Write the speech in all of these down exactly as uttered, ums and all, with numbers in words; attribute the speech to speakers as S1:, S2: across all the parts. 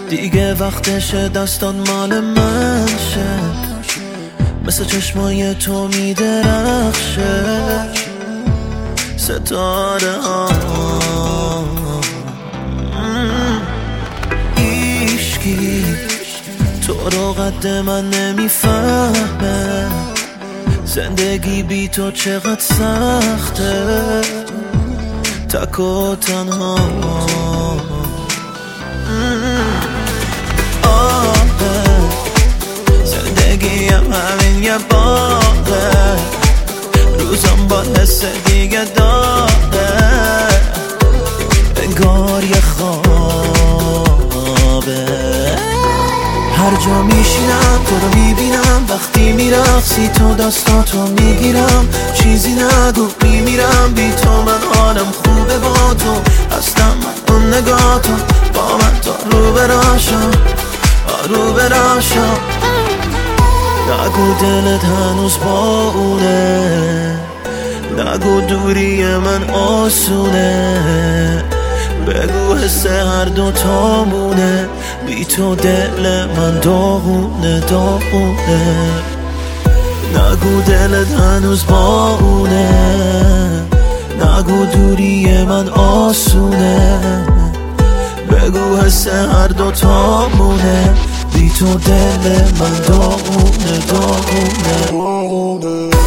S1: دیگه وقتشه دستان مال من شه، مثل چشمای تو میدرخشه ستاره ها. ایشکی تو رو قد من نمیفهمه، زندگی بی تو چقدر سخته، تک و تنها. آه زندگی هم همین یه باغه، روزم با حس دیگه داغه، انگار یه خوابه. هر جا میشینم تو رو میبینم، وقتی میرقصی تو دستاتو میگیرم، چیزی نگو میمیرم بی تو، من حالم خوبه با تو، هستم من اون نگاهتو، با من تا رو براشم رو براشم. نگو دلت هنوز با اونه، نگو دوری من آسونه، بگو حس هر دو تامونه، بی تو دل من داغونه داغونه. نگو دلت هنوز با اونه، نگو دوری من آسونه، بگو حس هر دو تامونه، بی تو دل من داغونه داغونه.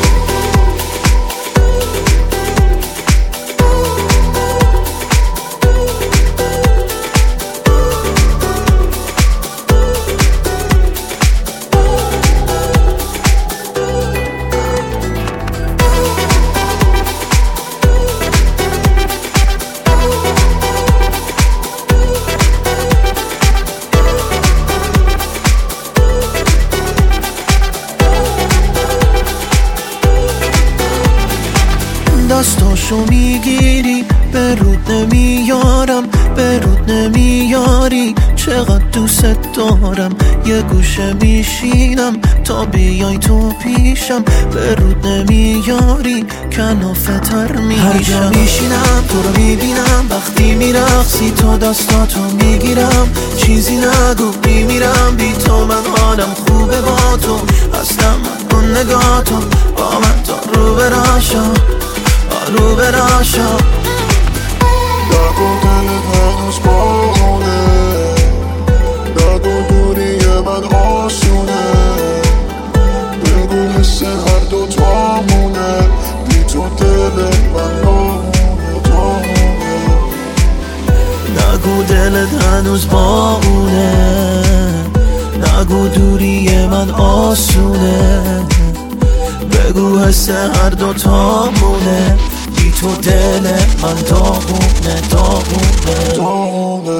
S1: دستاشو میگیری به رود نمیارم، به رود نمیاری، چقدر دوست دارم، یه گوشه میشینم تا بیای تو پیشم، به رود نمیاری کنافتر میشم. هر جا میشینم تو رو میبینم، وقتی میرقصی تو دستاتو میگیرم، چیزی نگو میمیرم بی تو، من حالم خوبه با تو، هستم من اون نگاهتو، با من تا رو براشم رو براشم.
S2: نگو دلت هنوز باونه، نگو دوری من آسونه، بگو حس هر دو تامونه، بی تو دل من داغونه داغونه.
S1: نگو دلت هنوز باونه، نگو دوری من آسونه، بگو حس هر دو تامونه، بی تو دل من داغونه داغونه.